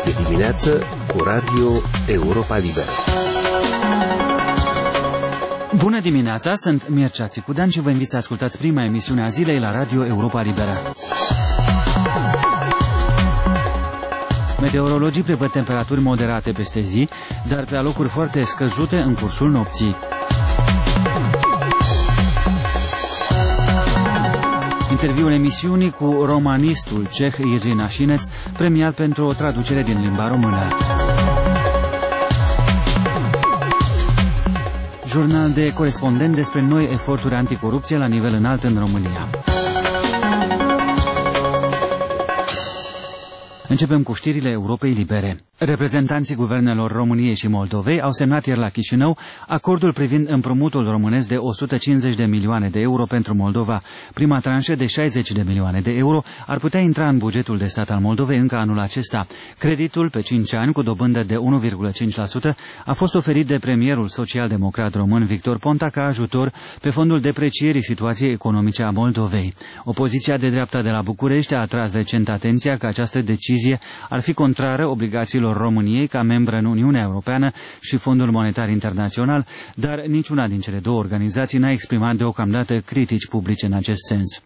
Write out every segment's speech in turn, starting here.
de dimineață cu Radio Europa Liberă. Bună dimineața, sunt Mircea Țicudean și vă invit să ascultați prima emisiune a zilei la Radio Europa Liberă. Meteorologii prevăd temperaturi moderate peste zi, dar pe alocuri foarte scăzute în cursul nopții. Interviul emisiunii cu romanistul ceh Jiří Našinec, premiat pentru o traducere din limba română. Jurnal de corespondent despre noi eforturi anticorupție la nivel înalt în România. Începem cu știrile Europei Libere. Reprezentanții guvernelor României și Moldovei au semnat ieri la Chișinău acordul privind împrumutul românesc de 150 de milioane de euro pentru Moldova. Prima tranșă de 60 de milioane de euro ar putea intra în bugetul de stat al Moldovei încă anul acesta. Creditul pe 5 ani cu dobândă de 1,5% a fost oferit de premierul social-democrat român Victor Ponta ca ajutor pe fondul deprecierii situației economice a Moldovei. Opoziția de dreapta de la București a atras recent atenția că această decizie ar fi contrară obligațiilor României ca membră în Uniunea Europeană și Fondul Monetar Internațional, dar niciuna din cele două organizații n-a exprimat deocamdată critici publice în acest sens.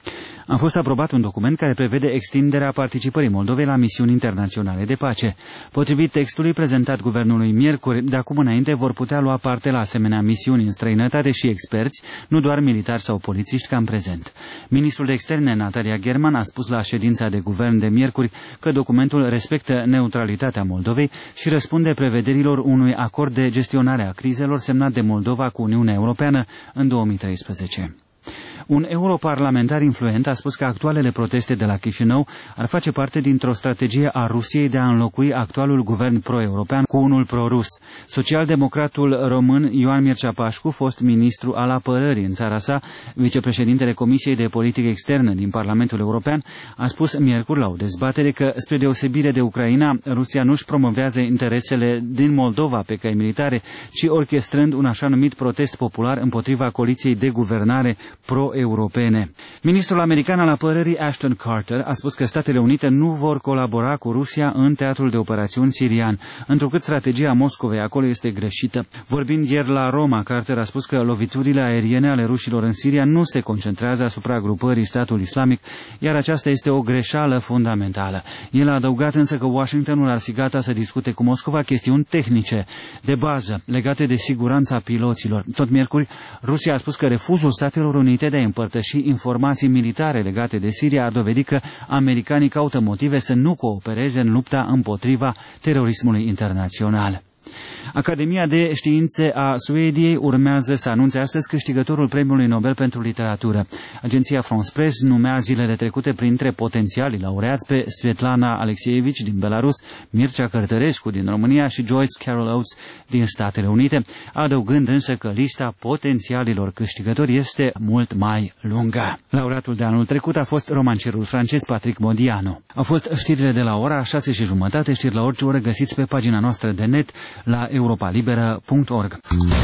A fost aprobat un document care prevede extinderea participării Moldovei la misiuni internaționale de pace. Potrivit textului prezentat guvernului miercuri, de acum înainte vor putea lua parte la asemenea misiuni în străinătate și experți, nu doar militari sau polițiști ca în prezent. Ministrul de Externe, Natalia German, a spus la ședința de guvern de miercuri că documentul respectă neutralitatea Moldovei și răspunde prevederilor unui acord de gestionare a crizelor semnat de Moldova cu Uniunea Europeană în 2013. Un europarlamentar influent a spus că actualele proteste de la Chișinău ar face parte dintr-o strategie a Rusiei de a înlocui actualul guvern pro-european cu unul pro-rus. Socialdemocratul român Ioan Mircea Pașcu, fost ministru al apărării în țara sa, vicepreședintele Comisiei de Politică Externă din Parlamentul European, a spus miercuri la o dezbatere că, spre deosebire de Ucraina, Rusia nu-și promovează interesele din Moldova pe căi militare, ci orchestrând un așa numit protest popular împotriva coaliției de guvernare pro-europene. Ministrul american al apărării Ashton Carter a spus că Statele Unite nu vor colabora cu Rusia în teatrul de operațiuni sirian, întrucât strategia Moscovei acolo este greșită. Vorbind ieri la Roma, Carter a spus că loviturile aeriene ale rușilor în Siria nu se concentrează asupra grupării Statul Islamic, iar aceasta este o greșeală fundamentală. El a adăugat însă că Washingtonul ar fi gata să discute cu Moscova chestiuni tehnice, de bază, legate de siguranța piloților. Tot miercuri, Rusia a spus că refuzul Statelor Unite de a împărtăși informații militare legate de Siria ar dovedi că americanii caută motive să nu coopereze în lupta împotriva terorismului internațional. Academia de Științe a Suediei urmează să anunțe astăzi câștigătorul Premiului Nobel pentru Literatură. Agenția France Press numea zilele trecute printre potențialii laureați pe Svetlana Alexievich din Belarus, Mircea Cărtărescu din România și Joyce Carol Oates din Statele Unite, adăugând însă că lista potențialilor câștigători este mult mai lungă. Laureatul de anul trecut a fost romancierul francez Patrick Modiano. Au fost știrile de la ora 6:30, știri la orice oră găsiți pe pagina noastră de net la europalibera.org.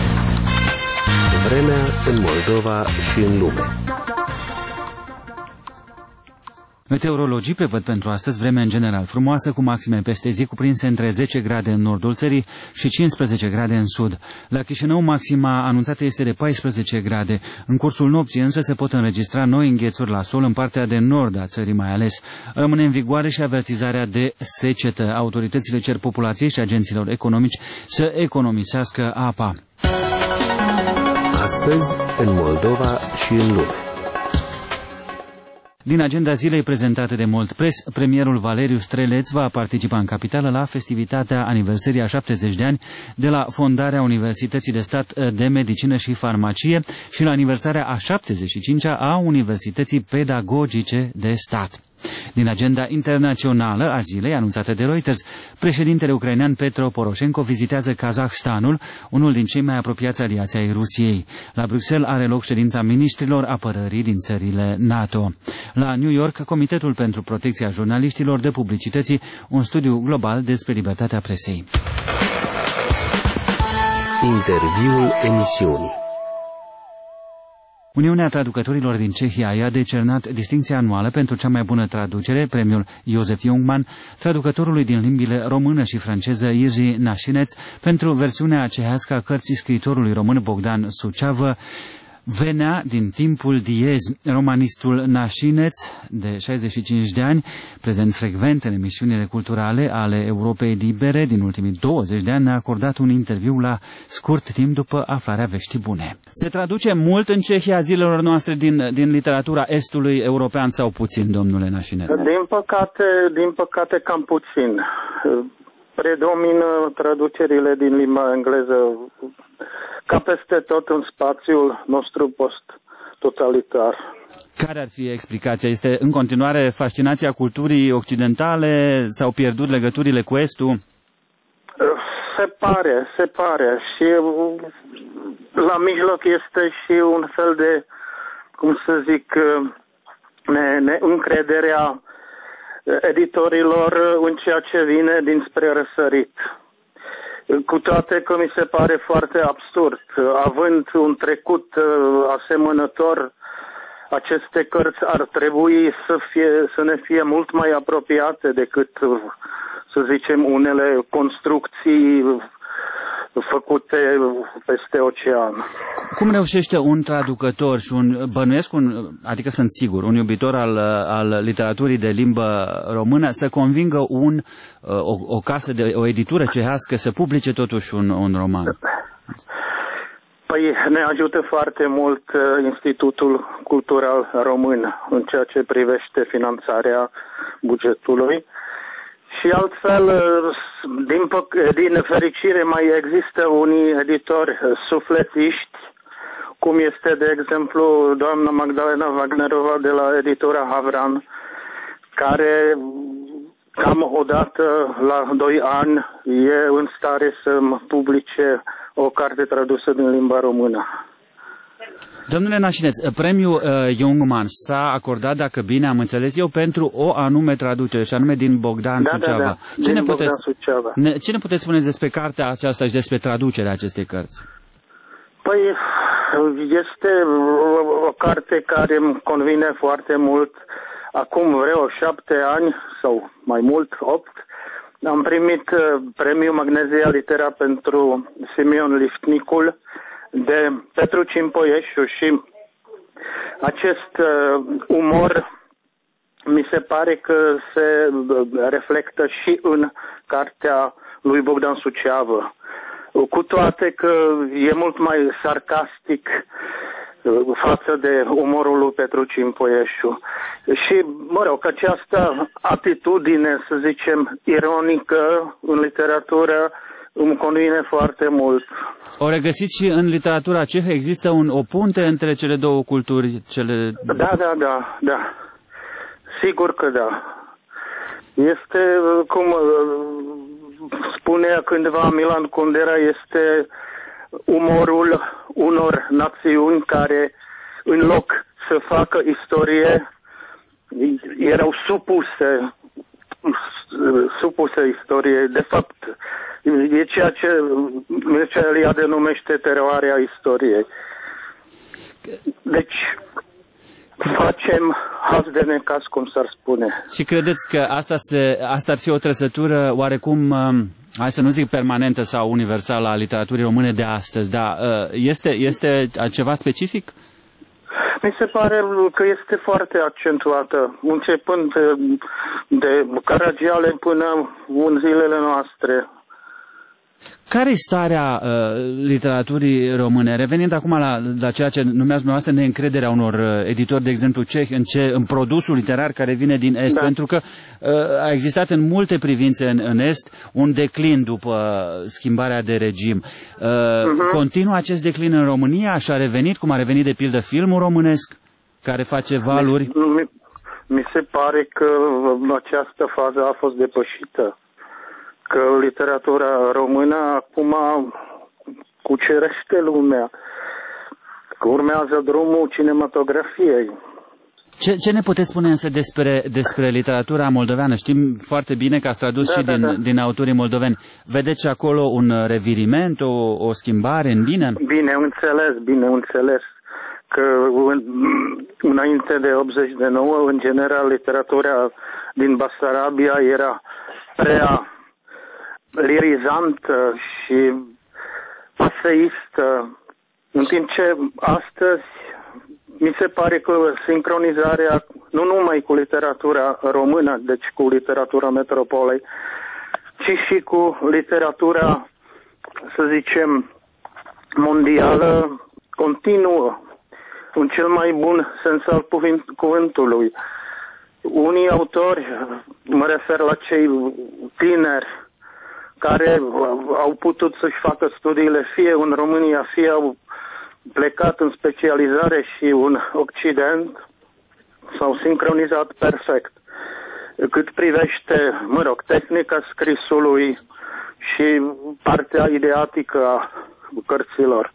Vremea în Moldova și în lume. Meteorologii prevăd pentru astăzi vreme în general frumoasă, cu maxime peste zi cuprinse între 10 grade în nordul țării și 15 grade în sud. La Chișinău maxima anunțată este de 14 grade. În cursul nopții însă se pot înregistra noi înghețuri la sol în partea de nord a țării mai ales. Rămâne în vigoare și avertizarea de secetă. Autoritățile cer populației și agenților economici să economisească apa. Astăzi în Moldova și în lume. Din agenda zilei prezentată de Mold Press, premierul Valeriu Streleț va participa în capitală la festivitatea aniversării a 70 de ani de la fondarea Universității de Stat de Medicină și Farmacie și la aniversarea a 75-a a Universității Pedagogice de Stat. Din agenda internațională a zilei, anunțată de Reuters, președintele ucrainean Petro Poroșenko vizitează Kazahstanul, unul din cei mai apropiați aliați ai Rusiei. La Bruxelles are loc ședința miniștrilor apărării din țările NATO. La New York, Comitetul pentru Protecția Jurnaliștilor dă publicității un studiu global despre libertatea presei. Interviul emisiunii. Uniunea Traducătorilor din Cehia i-a decernat distincția anuală pentru cea mai bună traducere, premiul Josef Jungmann, traducătorului din limbile română și franceză Jiří Nașineț, pentru versiunea cehească a cărții scriitorului român Bogdan Suceavă, Venea din timpul diez. Romanistul Nașineț, de 65 de ani, prezent frecvent în emisiunile culturale ale Europei Libere din ultimii 20 de ani, ne-a acordat un interviu la scurt timp după aflarea veștii bune. Se traduce mult în Cehia zilelor noastre din literatura estului european sau puțin, domnule Nașineț? Din păcate cam puțin. Predomină traducerile din limba engleză ca peste tot în spațiul nostru post-totalitar. Care ar fi explicația? Este în continuare fascinația culturii occidentale? S-au pierdut legăturile cu Estul? Se pare. Și la mijloc este și un fel de, cum să zic, neîncrederea editorilor în ceea ce vine dinspre răsărit. Cu toate că mi se pare foarte absurd, având un trecut asemănător, aceste cărți ar trebui să ne fie mult mai apropiate decât, să zicem, unele construcții făcute peste ocean. Cum reușește un traducător și adică sunt sigur, un iubitor al literaturii de limbă română să convingă o casă, o editură cehească să publice totuși un roman? Păi ne ajută foarte mult Institutul Cultural Român în ceea ce privește finanțarea bugetului. Și altfel, din fericire, mai există unii editori sufletiști, cum este, de exemplu, doamna Magdalena Wagnerova de la editura Havran, care cam odată la 2 ani e în stare să publice o carte tradusă din limba română. Domnule Nașineț, premiul Jungmann s-a acordat, dacă bine am înțeles eu, pentru o anume traducere, și anume din Bogdan Suceava. Da. Ce ne puteți spune despre cartea aceasta și despre traducerea acestei cărți? Păi, este o carte care îmi convine foarte mult. Acum vreo 7 ani, sau mai mult, 8, am primit premiul Magnesia Litera pentru Simeon Liftnicul de Petru Cimpoieșu și acest umor mi se pare că se reflectă și în cartea lui Bogdan Suceavă, cu toate că e mult mai sarcastic față de umorul lui Petru Cimpoieșu. Și, mă rog, această atitudine, să zicem, ironică în literatură îmi convine foarte mult. O regăsiți și în literatura cehă? Există o punte între cele două culturi? Da. Sigur că da. Este, cum spunea cândva Milan Kundera, este umorul unor națiuni care, în loc să facă istorie, erau supuse istoriei. De fapt, e ceea ce Eliade numește teroarea istoriei. Deci, facem haz de necaz, cum s-ar spune. Și credeți că asta ar fi o trăsătură oarecum, hai să nu zic permanentă sau universală a literaturii române de astăzi, dar este ceva specific? Mi se pare că este foarte accentuată, începând de Caragiale până în zilele noastre. Care e starea literaturii române? Revenind acum la ceea ce numeați dumneavoastră neîncrederea unor editori, de exemplu cehi, în produsul literar care vine din Est, da. Pentru că a existat în multe privințe în Est un declin după schimbarea de regim. Continuă acest declin în România și a revenit, cum a revenit de pildă filmul românesc, care face valuri? Mi se pare că această fază a fost depășită. Că literatura română acum cucerește lumea, că urmează drumul cinematografiei. Ce ne puteți spune însă despre literatura moldoveană? Știm foarte bine că ați tradus din autorii moldoveni. Vedeți acolo un reviriment, o schimbare în bine? Bine înțeles. că înainte de 89, în general, literatura din Basarabia era prea lirizantă și paseistă, în timp ce astăzi mi se pare că sincronizarea nu numai cu literatura română, deci cu literatura metropolei, ci și cu literatura, să zicem, mondială, continuă, în cel mai bun sens al cuvântului. Unii autori, mă refer la cei tineri, care au putut să-și facă studiile fie în România, fie au plecat în specializare și în Occident, s-au sincronizat perfect. Cât privește, tehnica scrisului și partea ideatică a cărților.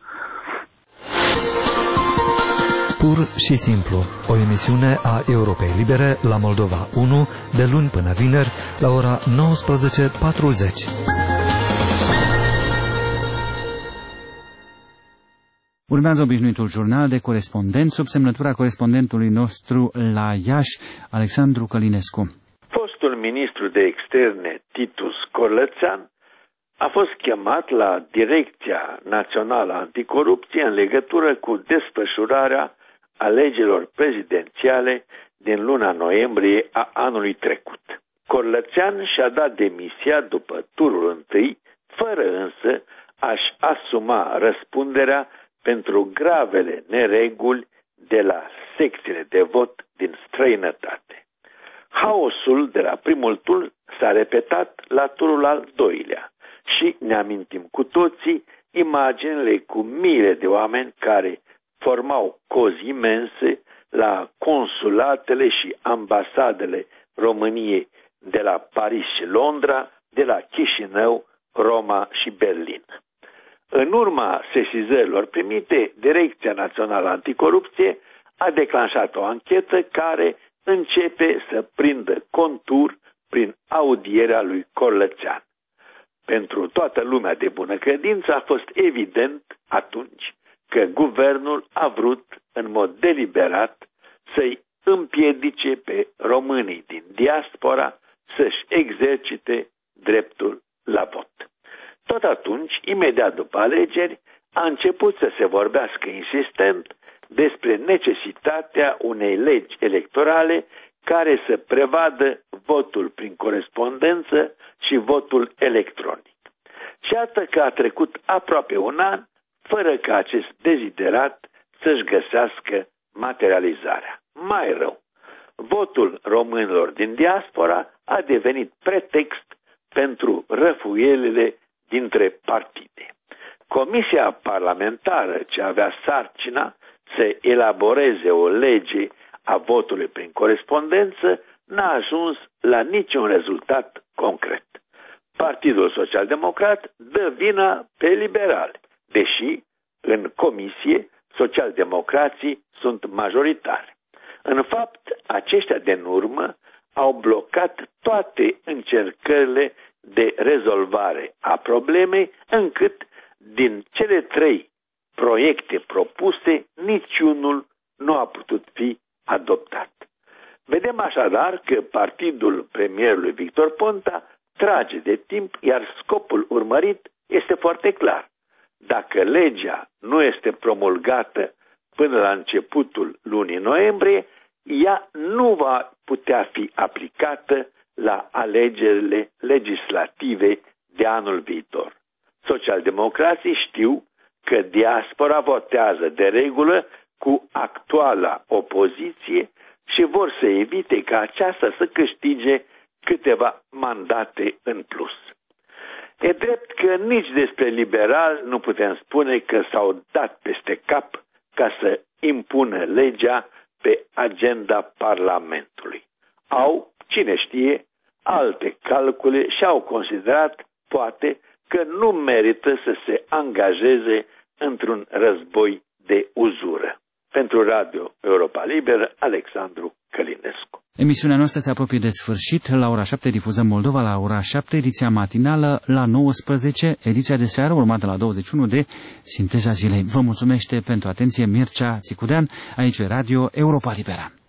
Pur și simplu, o emisiune a Europei Libere la Moldova 1, de luni până vineri, la ora 19:40. Urmează obișnuitul jurnal de corespondent sub semnătura corespondentului nostru la Iași, Alexandru Călinescu. Fostul ministru de externe Titus Corlățean a fost chemat la Direcția Națională Anticorupție în legătură cu desfășurarea alegerilor prezidențiale din luna noiembrie a anului trecut. Corlățean și-a dat demisia după turul întâi, fără însă a-și asuma răspunderea pentru gravele nereguli de la secțiile de vot din străinătate. Haosul de la primul tur s-a repetat la turul al doilea și ne amintim cu toții imaginile cu miile de oameni care formau cozi imense la consulatele și ambasadele României de la Paris și Londra, de la Chișinău, Roma și Berlin. În urma sesizărilor primite, Direcția Națională Anticorupție a declanșat o anchetă care începe să prindă contur prin audierea lui Corlățean. Pentru toată lumea de bună credință a fost evident atunci că guvernul a vrut în mod deliberat să-i împiedice pe românii din diaspora să-și exercite dreptul la vot. Tot atunci, imediat după alegeri, a început să se vorbească insistent despre necesitatea unei legi electorale care să prevadă votul prin corespondență și votul electronic. Și iată că a trecut aproape un an fără ca acest deziderat să-și găsească materializarea. Mai rău, votul românilor din diaspora a devenit pretext pentru răfuielile dintre partide. Comisia parlamentară ce avea sarcina să elaboreze o lege a votului prin corespondență n-a ajuns la niciun rezultat concret. Partidul Social-Democrat dă vina pe liberali, deși în comisie socialdemocrații sunt majoritari. În fapt, aceștia din urmă au blocat toate încercările de rezolvare a problemei, încât din cele 3 proiecte propuse, niciunul nu a putut fi adoptat. Vedem așadar că partidul premierului Victor Ponta trage de timp, iar scopul urmărit este foarte clar. Dacă legea nu este promulgată până la începutul lunii noiembrie, ea nu va putea fi aplicată la alegerile legislative de anul viitor. Socialdemocrații știu că diaspora votează de regulă cu actuala opoziție și vor să evite ca aceasta să câștige câteva mandate în plus. E drept că nici despre liberali nu putem spune că s-au dat peste cap ca să impună legea pe agenda Parlamentului. Au, cine știe, alte calcule și au considerat, poate, că nu merită să se angajeze într-un război de uzură. Pentru Radio Europa Liberă, Alexandru Călinescu. Emisiunea noastră se apropie de sfârșit. La ora 7 difuzăm Moldova, la ora 7 ediția matinală, la 19 ediția de seară, urmată la 21 de Sinteza Zilei. Vă mulțumește pentru atenție Mircea Țicudean, aici Radio Europa Liberă.